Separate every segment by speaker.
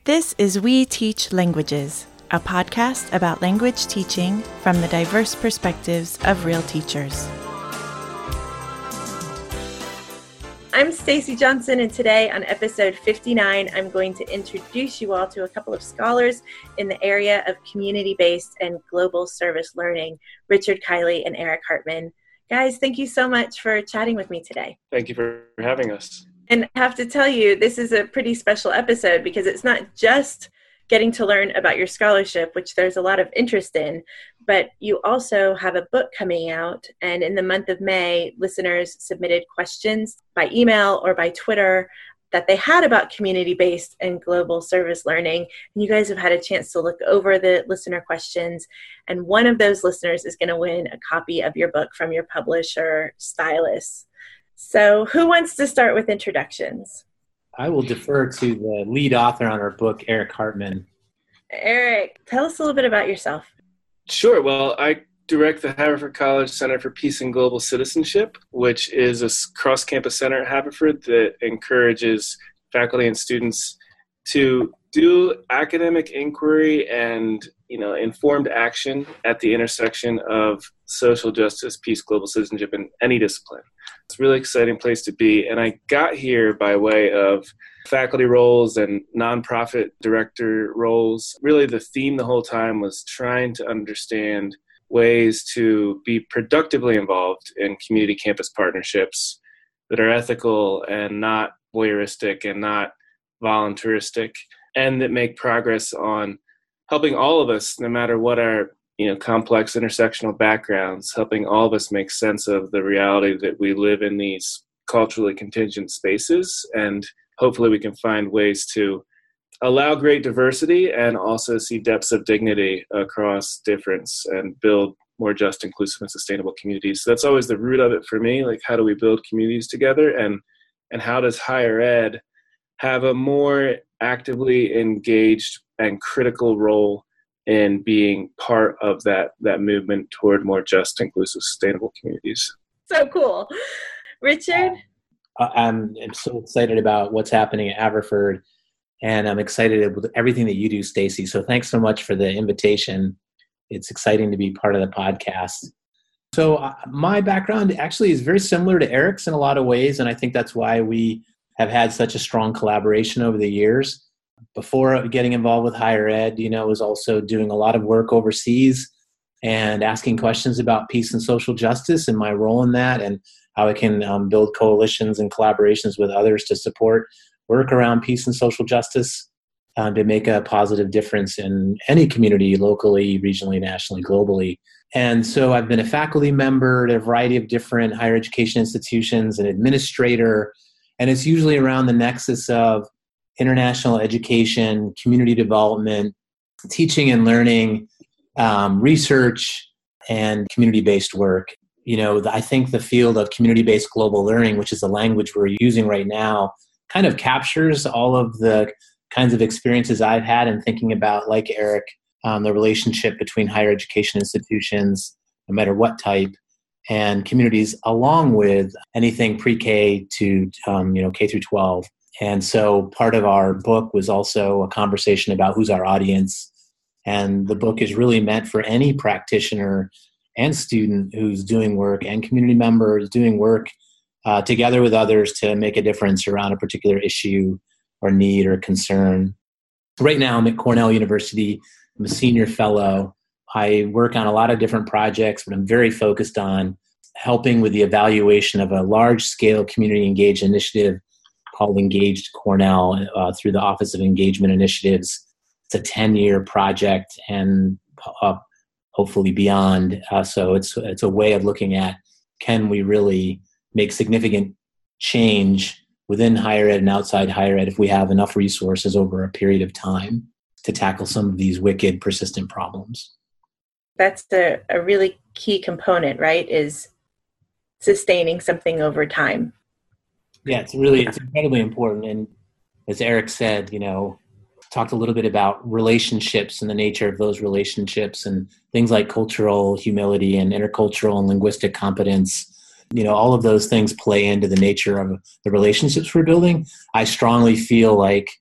Speaker 1: This is We Teach Languages, a podcast about language teaching from the diverse perspectives of real teachers. I'm Stacy Johnson, and today on episode 59, I'm going to introduce you all to a couple of scholars in the area of community-based and global service learning, Richard Kiley and Eric Hartman. Guys, thank you so much for chatting with me today.
Speaker 2: Thank you for having us.
Speaker 1: And I have to tell you, this is a pretty special episode because it's not just getting to learn about your scholarship, which there's a lot of interest in, but you also have a book coming out. And in the month of May, listeners submitted questions by email or by Twitter that they had about community-based and global service learning. And you guys have had a chance to look over the listener questions. And one of those listeners is going to win a copy of your book from your publisher, Stylus. So who wants to start with introductions?
Speaker 3: I will defer to the lead author on our book, Eric Hartman.
Speaker 1: Eric, tell us a little bit about yourself.
Speaker 2: Sure. Well, I direct the Haverford College Center for Peace and Global Citizenship, which is a cross-campus center at Haverford that encourages faculty and students to do academic inquiry and informed action at the intersection of social justice, peace, global citizenship, and any discipline. It's a really exciting place to be. And I got here by way of faculty roles and nonprofit director roles. Really, the theme the whole time was trying to understand ways to be productively involved in community campus partnerships that are ethical and not voyeuristic and not voluntaristic, and that make progress on helping all of us, no matter what our complex intersectional backgrounds, helping all of us make sense of the reality that we live in these culturally contingent spaces. And hopefully we can find ways to allow great diversity and also see depths of dignity across difference and build more just, inclusive, and sustainable communities. So that's always the root of it for me. Like, how do we build communities together? And how does higher ed have a more actively engaged and critical role in being part of that movement toward more just, inclusive, sustainable communities?
Speaker 1: So cool. Richard?
Speaker 3: I'm so excited about what's happening at Haverford, and I'm excited with everything that you do, Stacy. So thanks so much for the invitation. It's exciting to be part of the podcast. So my background actually is very similar to Eric's in a lot of ways, and I think that's why we have had such a strong collaboration over the years. Before getting involved with higher ed, I was also doing a lot of work overseas and asking questions about peace and social justice and my role in that, and how I can build coalitions and collaborations with others to support work around peace and social justice to make a positive difference in any community, locally, regionally, nationally, globally. And so I've been a faculty member at a variety of different higher education institutions, an administrator, and it's usually around the nexus of international education, community development, teaching and learning, research, and community-based work. I think the field of community-based global learning, which is the language we're using right now, kind of captures all of the kinds of experiences I've had in thinking about, like Eric, the relationship between higher education institutions, no matter what type, and communities, along with anything pre-K to K through 12. And so part of our book was also a conversation about who's our audience. And the book is really meant for any practitioner and student who's doing work, and community members doing work together with others to make a difference around a particular issue or need or concern. Right now I'm at Cornell University. I'm a senior fellow. I work on a lot of different projects, but I'm very focused on helping with the evaluation of a large-scale community engaged initiative called Engaged Cornell through the Office of Engagement Initiatives. It's a 10-year project and hopefully beyond. So it's a way of looking at, can we really make significant change within higher ed and outside higher ed if we have enough resources over a period of time to tackle some of these wicked, persistent problems.
Speaker 1: That's a really key component, right, is sustaining something over time.
Speaker 3: Yeah, it's incredibly important. And as Eric said, talked a little bit about relationships and the nature of those relationships and things like cultural humility and intercultural and linguistic competence. All of those things play into the nature of the relationships we're building. I strongly feel like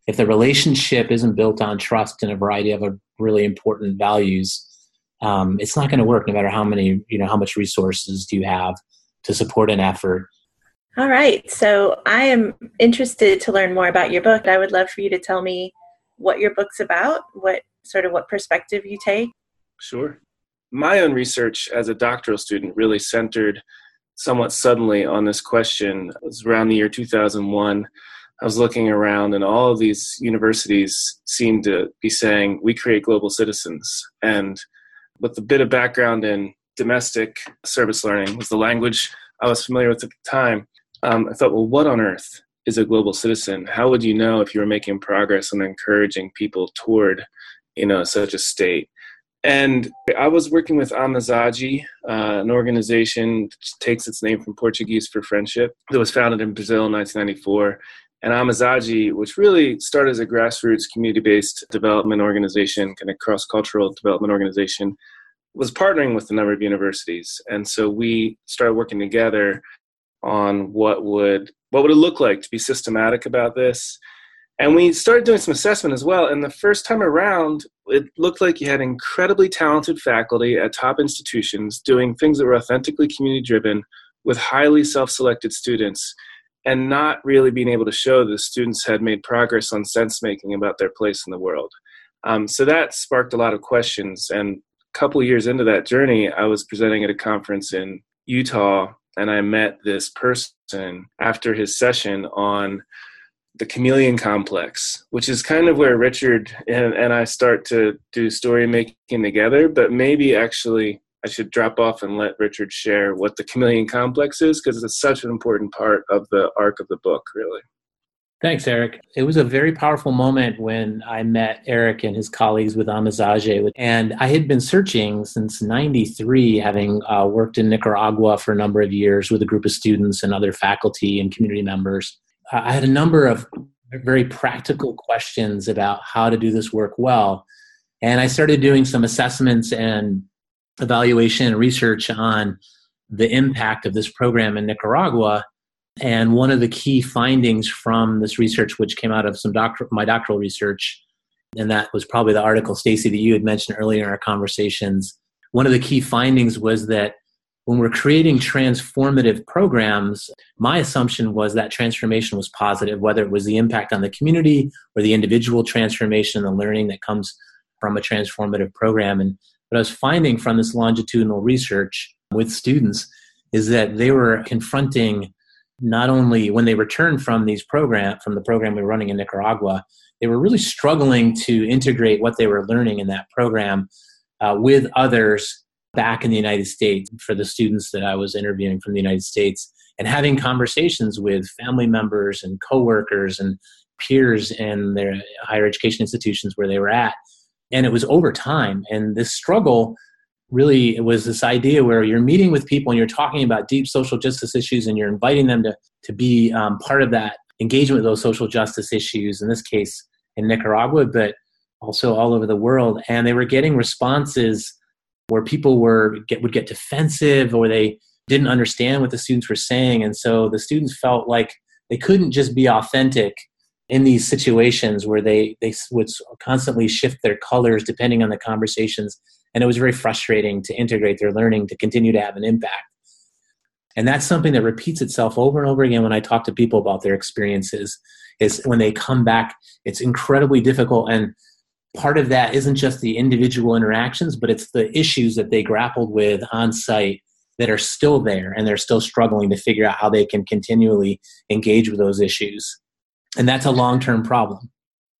Speaker 3: if the relationship isn't built on trust and a variety of really important values, it's not going to work no matter how much resources do you have to support an effort.
Speaker 1: All right. So I am interested to learn more about your book. I would love for you to tell me what your book's about, what perspective you take.
Speaker 2: Sure. My own research as a doctoral student really centered somewhat suddenly on this question. It was around the year 2001. I was looking around and all of these universities seemed to be saying, we create global citizens. And with a bit of background in domestic service learning was the language I was familiar with at the time. I thought, well, what on earth is a global citizen? How would you know if you were making progress and encouraging people toward, such a state? And I was working with Amizade, an organization that takes its name from Portuguese for friendship, that was founded in Brazil in 1994. And Amizade, which really started as a grassroots community-based development organization, kind of cross-cultural development organization, was partnering with a number of universities. And so we started working together on what would it look like to be systematic about this. And we started doing some assessment as well. And the first time around, it looked like you had incredibly talented faculty at top institutions doing things that were authentically community-driven with highly self-selected students, and not really being able to show the students had made progress on sense-making about their place in the world. So that sparked a lot of questions. And a couple of years into that journey, I was presenting at a conference in Utah, and I met this person after his session on the chameleon complex, which is kind of where Richard and I start to do story making together. But maybe actually I should drop off and let Richard share what the chameleon complex is, because it's such an important part of the arc of the book, really.
Speaker 3: Thanks, Eric. It was a very powerful moment when I met Eric and his colleagues with Amizade. And I had been searching since 93, having worked in Nicaragua for a number of years with a group of students and other faculty and community members. I had a number of very practical questions about how to do this work well. And I started doing some assessments and evaluation and research on the impact of this program in Nicaragua. And one of the key findings from this research, which came out of my doctoral research, and that was probably the article, Stacy, that you had mentioned earlier in our conversations, one of the key findings was that when we're creating transformative programs, my assumption was that transformation was positive, whether it was the impact on the community or the individual transformation, the learning that comes from a transformative program. And what I was finding from this longitudinal research with students is that they were confronting, not only when they returned from the program we were running in Nicaragua, they were really struggling to integrate what they were learning in that program with others back in the United States, for the students that I was interviewing from the United States, and having conversations with family members and coworkers and peers in their higher education institutions where they were at. And it was over time. And this struggle really, it was this idea where you're meeting with people and you're talking about deep social justice issues, and you're inviting them to be part of that engagement with those social justice issues, in this case in Nicaragua, but also all over the world. And they were getting responses where people would get defensive, or they didn't understand what the students were saying. And so the students felt like they couldn't just be authentic in these situations where they would constantly shift their colors depending on the conversations. And it was very frustrating to integrate their learning to continue to have an impact. And that's something that repeats itself over and over again when I talk to people about their experiences, is when they come back, it's incredibly difficult. And part of that isn't just the individual interactions, but it's the issues that they grappled with on site that are still there, and they're still struggling to figure out how they can continually engage with those issues. And that's a long-term problem.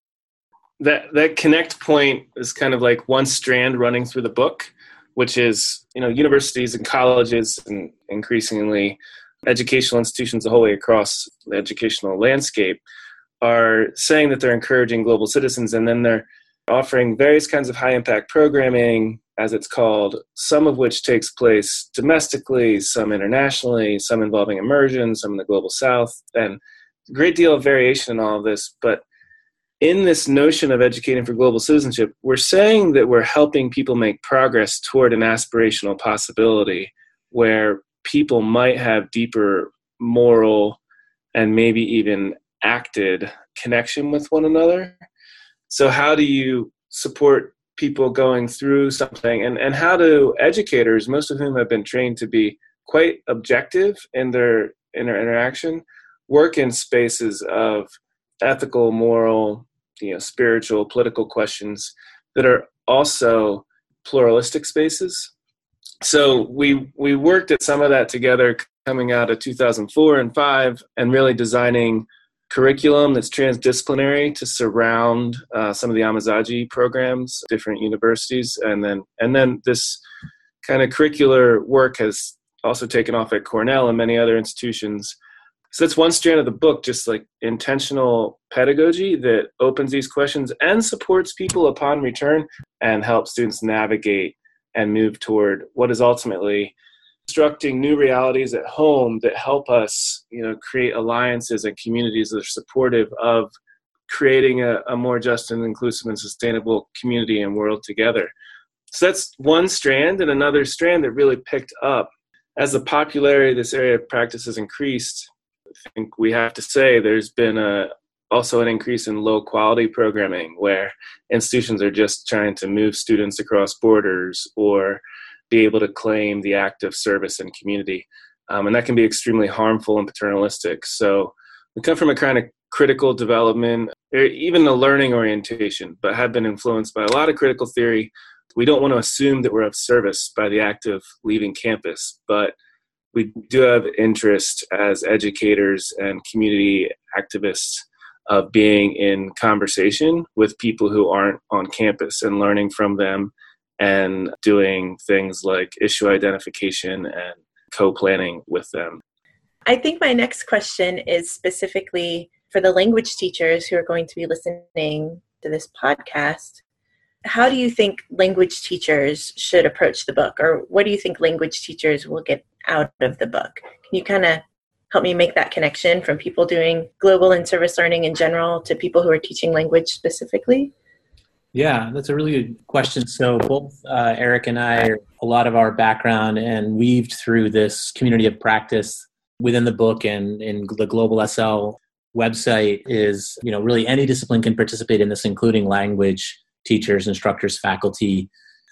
Speaker 2: That connect point is kind of like one strand running through the book, which is, universities and colleges and increasingly educational institutions the whole way across the educational landscape are saying that they're encouraging global citizens, and then they're offering various kinds of high-impact programming, as it's called, some of which takes place domestically, some internationally, some involving immersion, some in the global south, and a great deal of variation in all of this. But in this notion of educating for global citizenship, we're saying that we're helping people make progress toward an aspirational possibility where people might have deeper moral and maybe even acted connection with one another. So how do you support people going through something, and how do educators, most of whom have been trained to be quite objective in their interaction, work in spaces of ethical, moral, spiritual, political questions that are also pluralistic spaces? So we worked at some of that together coming out of 2004 and 5, and really designing curriculum that's transdisciplinary to surround some of the Amazaji programs, different universities, and then this kind of curricular work has also taken off at Cornell and many other institutions. So that's one strand of the book, just like intentional pedagogy that opens these questions and supports people upon return and helps students navigate and move toward what is ultimately constructing new realities at home that help us, create alliances and communities that are supportive of creating a more just and inclusive and sustainable community and world together. So that's one strand. And another strand that really picked up as the popularity of this area of practice has increased. I think we have to say there's been also an increase in low quality programming where institutions are just trying to move students across borders or be able to claim the act of service and community. And that can be extremely harmful and paternalistic. So we come from a kind of critical development, or even a learning orientation, but have been influenced by a lot of critical theory. We don't want to assume that we're of service by the act of leaving campus, but we do have interest as educators and community activists of being in conversation with people who aren't on campus and learning from them and doing things like issue identification and co-planning with them.
Speaker 1: I think my next question is specifically for the language teachers who are going to be listening to this podcast. How do you think language teachers should approach the book, or what do you think language teachers will get out of the book? Can you kind of help me make that connection from people doing global and service learning in general to people who are teaching language specifically?
Speaker 3: Yeah, that's a really good question. So both Eric and I, a lot of our background and weaved through this community of practice within the book and in the Global SL website is, really any discipline can participate in this, including language teachers, instructors, faculty.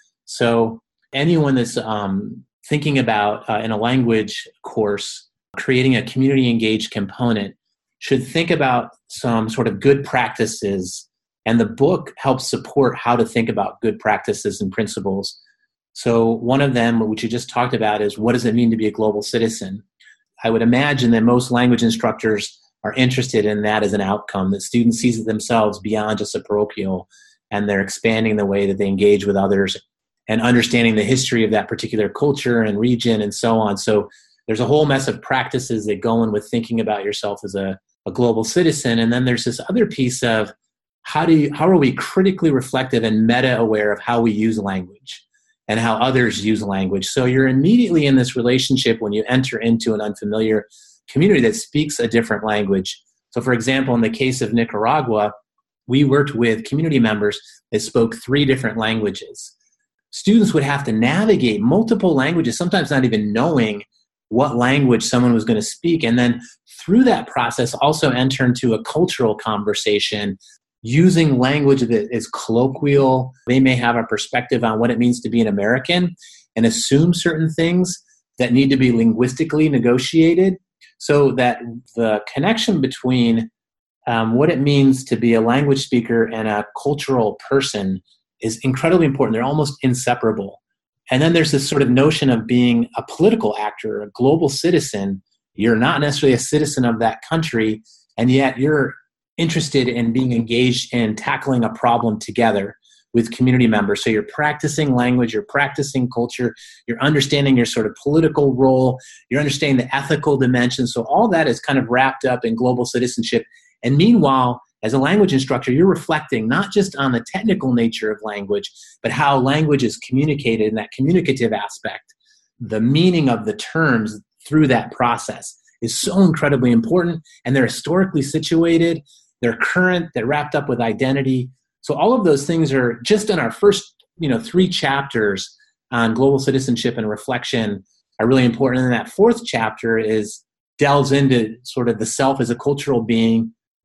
Speaker 3: So anyone that's thinking about in a language course, creating a community engaged component should think about some sort of good practices. And the book helps support how to think about good practices and principles. So one of them, which you just talked about, is what does it mean to be a global citizen? I would imagine that most language instructors are interested in that as an outcome, that students see themselves beyond just a parochial, and they're expanding the way that they engage with others and understanding the history of that particular culture and region and so on. So there's a whole mess of practices that go in with thinking about yourself as a global citizen. And then there's this other piece of how are we critically reflective and meta-aware of how we use language and how others use language. So you're immediately in this relationship when you enter into an unfamiliar community that speaks a different language. So for example, in the case of Nicaragua, we worked with community members that spoke 3 different languages. Students would have to navigate multiple languages, sometimes not even knowing what language someone was going to speak. And then through that process, also enter into a cultural conversation using language that is colloquial. They may have a perspective on what it means to be an American and assume certain things that need to be linguistically negotiated, so that the connection between what it means to be a language speaker and a cultural person is incredibly important. They're almost inseparable. And then there's this sort of notion of being a political actor, a global citizen. You're not necessarily a citizen of that country, and yet you're interested in being engaged in tackling a problem together with community members. So you're practicing language, you're practicing culture, you're understanding your sort of political role, you're understanding the ethical dimension. So all that is kind of wrapped up in global citizenship. And meanwhile, as a language instructor, you're reflecting not just on the technical nature of language, but how language is communicated in that communicative aspect. The meaning of the terms through that process is so incredibly important, and they're historically situated, they're current, they're wrapped up with identity. So all of those things are just in our first 3 chapters on global citizenship and reflection are really important. And that 4th chapter delves into sort of the self as a cultural being,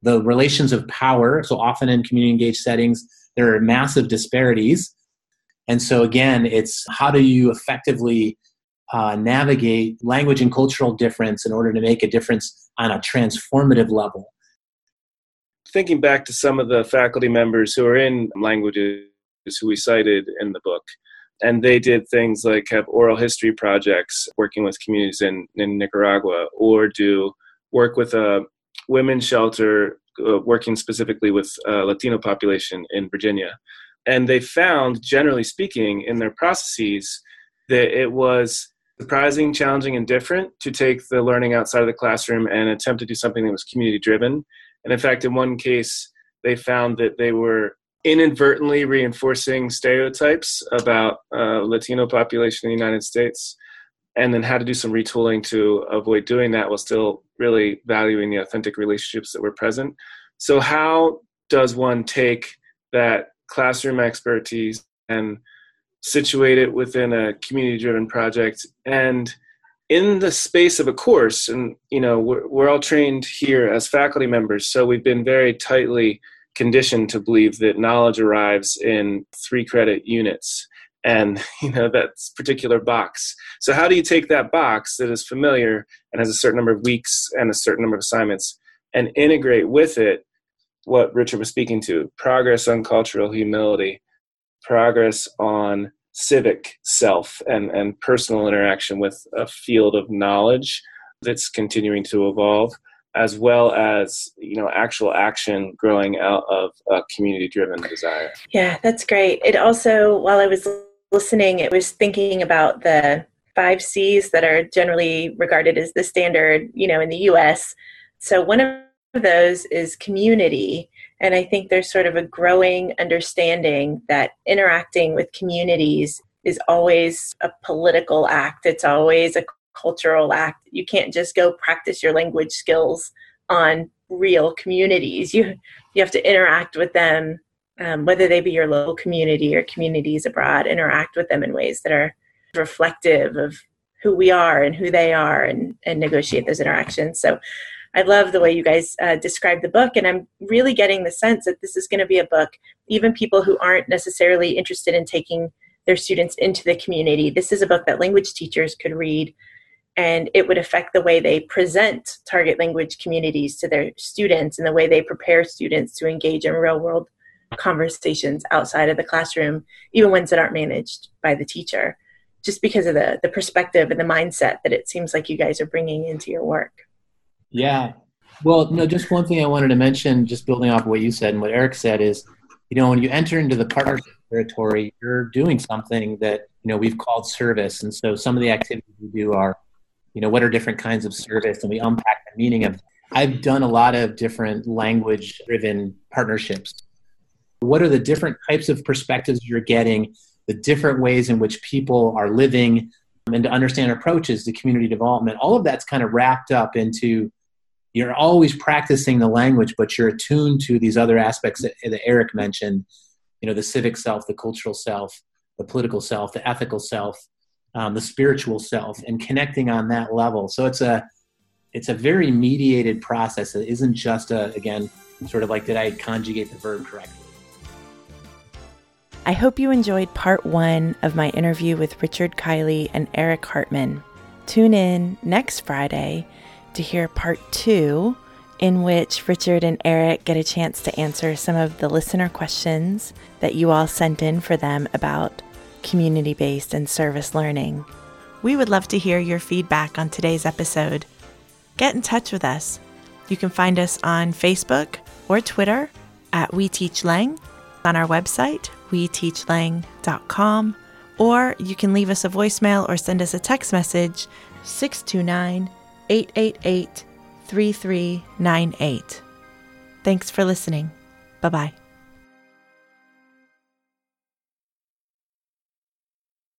Speaker 3: the relations of power. So often in community engaged settings, there are massive disparities. And so again, it's how do you effectively navigate language and cultural difference in order to make a difference on a transformative level.
Speaker 2: Thinking back to some of the faculty members who are in languages who we cited in the book, and they did things like have oral history projects working with communities in Nicaragua, or do work with a women's shelter working specifically with Latino population in Virginia. And they found, generally speaking, in their processes that it was surprising, challenging, and different to take the learning outside of the classroom and attempt to do something that was community-driven. And in fact, in one case, they found that they were inadvertently reinforcing stereotypes about Latino population in the United States, and then had to do some retooling to avoid doing that while still really valuing the authentic relationships that were present. So how does one take that classroom expertise and situate it within a community-driven project? And in the space of a course, and we're all trained here as faculty members, so we've been very tightly conditioned to believe that knowledge arrives in 3-credit units, and that's a particular box. So how do you take that box that is familiar and has a certain number of weeks and a certain number of assignments and integrate with it what Richard was speaking to: progress on cultural humility, progress on civic self and personal interaction with a field of knowledge that's continuing to evolve, as well as actual action growing out of a community-driven desire.
Speaker 1: Yeah, that's great. It also, while I was listening, it was thinking about the 5 C's that are generally regarded as the standard, in the U.S. So one of those is community. And I think there's sort of a growing understanding that interacting with communities is always a political act. It's always a cultural act. You can't just go practice your language skills on real communities. You have to interact with them, whether they be your local community or communities abroad. Interact with them in ways that are reflective of who we are and who they are, and negotiate those interactions. So I love the way you guys describe the book, and I'm really getting the sense that this is going to be a book, even people who aren't necessarily interested in taking their students into the community. This is a book that language teachers could read, and it would affect the way they present target language communities to their students and the way they prepare students to engage in real-world conversations outside of the classroom, even ones that aren't managed by the teacher, just because of the perspective and the mindset that it seems like you guys are bringing into your work.
Speaker 3: Yeah. Well, no, just one thing I wanted to mention, just building off what you said and what Eric said, is, when you enter into the partnership territory, you're doing something that, we've called service. And so some of the activities we do are, what are different kinds of service, and we unpack the meaning of. I've done a lot of different language-driven partnerships. What are the different types of perspectives you're getting, the different ways in which people are living, and to understand approaches to community development? All of that's kind of wrapped up into, you're always practicing the language, but you're attuned to these other aspects that Eric mentioned, the civic self, the cultural self, the political self, the ethical self, the spiritual self, and connecting on that level. So it's a very mediated process. It isn't just again, sort of like, did I conjugate the verb correctly?
Speaker 1: I hope you enjoyed part 1 of my interview with Richard Kiley and Eric Hartman. Tune in next Friday to hear part 2, in which Richard and Eric get a chance to answer some of the listener questions that you all sent in for them about community-based and service learning. We would love to hear your feedback on today's episode. Get in touch with us. You can find us on Facebook or Twitter at We Teach Lang, on our website, weteachlang.com, or you can leave us a voicemail or send us a text message, 629-888-3398. Thanks for listening. Bye-bye.